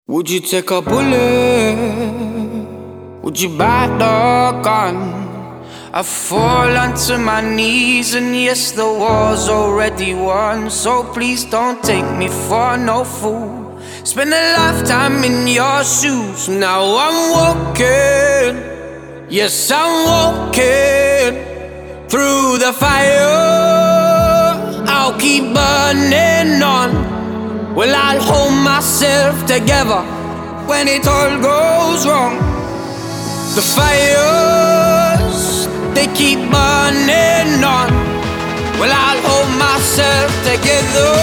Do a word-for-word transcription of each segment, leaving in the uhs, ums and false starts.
Would you take a bullet? Would you buy the gun? I fall onto my knees, and yes, the war's already won. So please don't take me for no fool. Spend a lifetime in your shoes. Now I'm walking, yes, I'm walking through the fire. I'll keep burning on. Well, I'll hold myself together when it all goes wrong. The fires, they keep burning on. Well, I'll hold myself together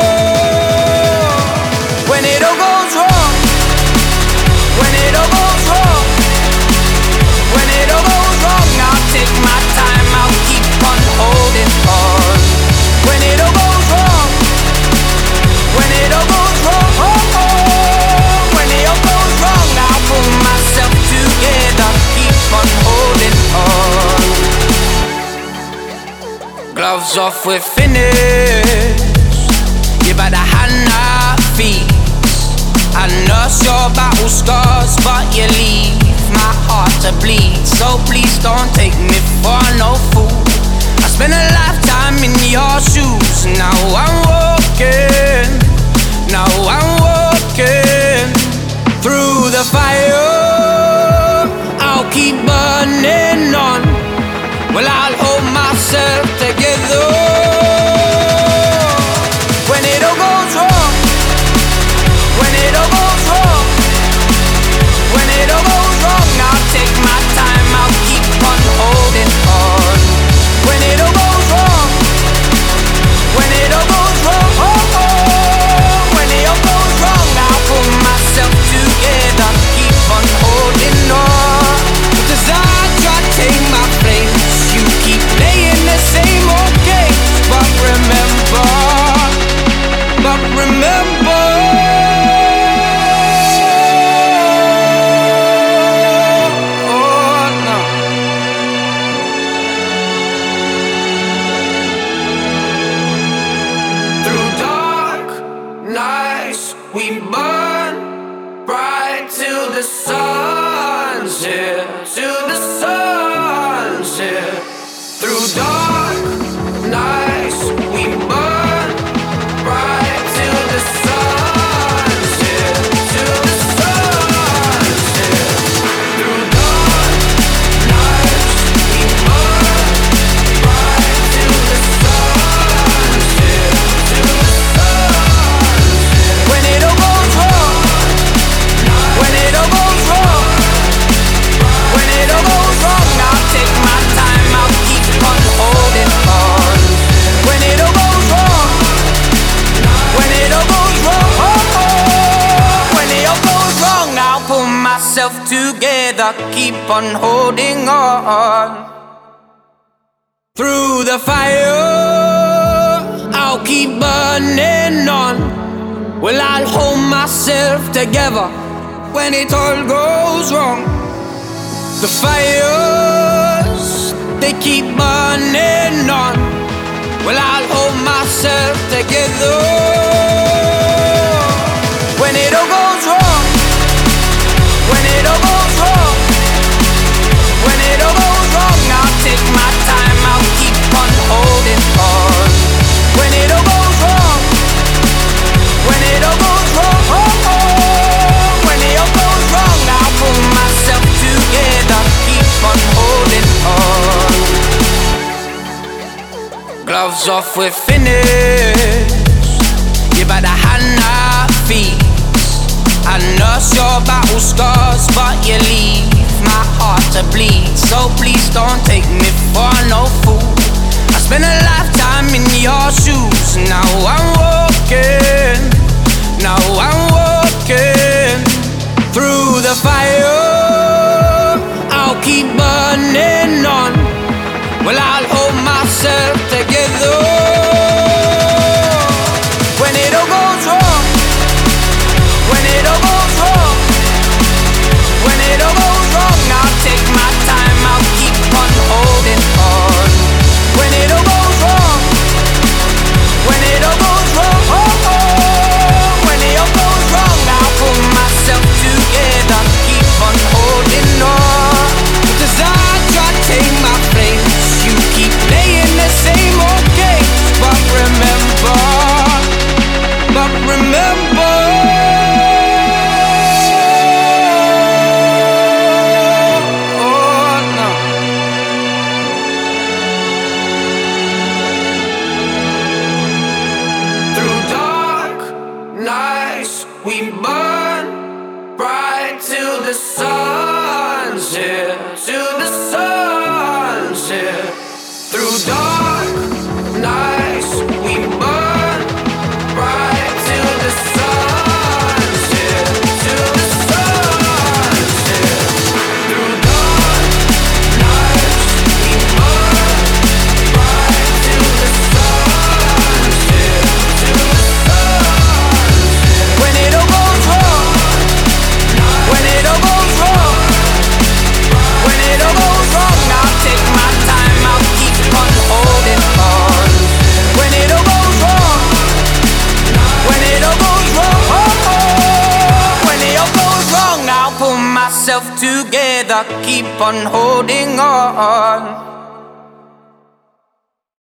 when it all goes wrong. When it all goes wrong. When it all goes wrong, I'll take my time, I'll keep on holding on. When it all goes wrong. When it all goes wrong, oh, oh. When it all goes wrong, I'll pull myself together, keep on holding on. Gloves off, we're finished. You better hand our feet. I nurse your battle scars, but you leave my heart to bleed. So please don't take me for no fool. I spent a lifetime in your shoes. Now I'm walking, now I'm walking through the fire. I'll keep burning on. Well, I'll hold myself together when it all goes wrong. When it all goes wrong. When it all goes wrong, I'll take my time, I'll keep on holding on. When it all goes wrong. When it all goes wrong, oh, oh. When it all goes wrong, I'll pull myself together, keep on holding on. Cause I try to take my place, you keep playing the same old games. But remember, but remember, oh no. Through dark nights we burn bright till the sun's here, till the sun's here. Through dark nights we burn bright till the sun's here, till the sun's here. Through dark nights we burn bright till the sun's here, till the sun's here. When it all goes wrong. When it all goes wrong. When it all goes wrong, I'll take my time, I'll keep on holding on. When it all goes wrong. When it all goes wrong, oh, oh. When it all goes wrong, I'll pull myself together, keep on holding on. Through the fire, I'll keep burning on. Well, I'll hold myself together when it all goes wrong. The fires, they keep burning on. Well, I'll hold myself together when it all goes wrong. When it all goes wrong. When it all goes wrong, I'll take my time, I'll keep on holding on. When it all goes wrong. When it all goes wrong, oh, oh. When it all goes wrong, I'll pull myself together, keep on holding on. Gloves off, we're finished. You better hand our feet. I nurse your battle scars, but you leave my heart to bleed. So please don't take me for no fool. I spent a lifetime in your shoes. Now I'm walking, now I'm walking through the fire. I'll keep burning on. Well, I'll hold myself together when it all goes wrong. When it all goes wrong. When it all goes wrong, I'll take my time, I'll keep on holding on. When it all goes wrong. When it all goes wrong, oh, oh. When it all goes wrong, bright till the sun's here, till the sun's here. Through dark nights we burn bright till the sun's here, till the sun's here. Through dark nights we burn bright till the sun's here, till the sun's here. When it all goes wrong, when it all goes wrong, when it all goes wrong, I'll take my time, I'll keep on holding on. When it all goes wrong, when it all goes wrong, oh, oh, when it all goes wrong, I'll pull myself together, keep on holding on.